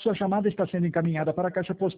sua chamada está sendo encaminhada para a caixa postal